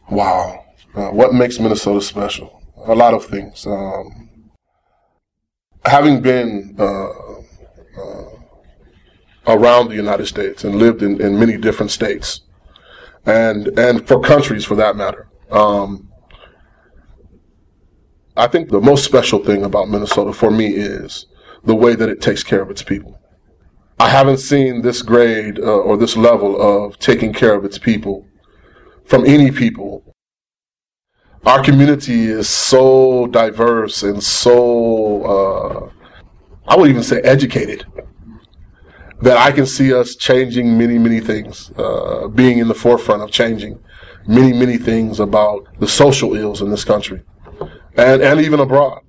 Wow. What makes Minnesota special? A lot of things. Having been around the United States and lived in many different states, and for countries for that matter, I think the most special thing about Minnesota for me is the way that it takes care of its people. I haven't seen this grade or this level of taking care of its people from any people. Our community is so diverse and so, I would even say educated, that I can see us changing many, many things, being in the forefront of changing many, many things about the social ills in this country and even abroad.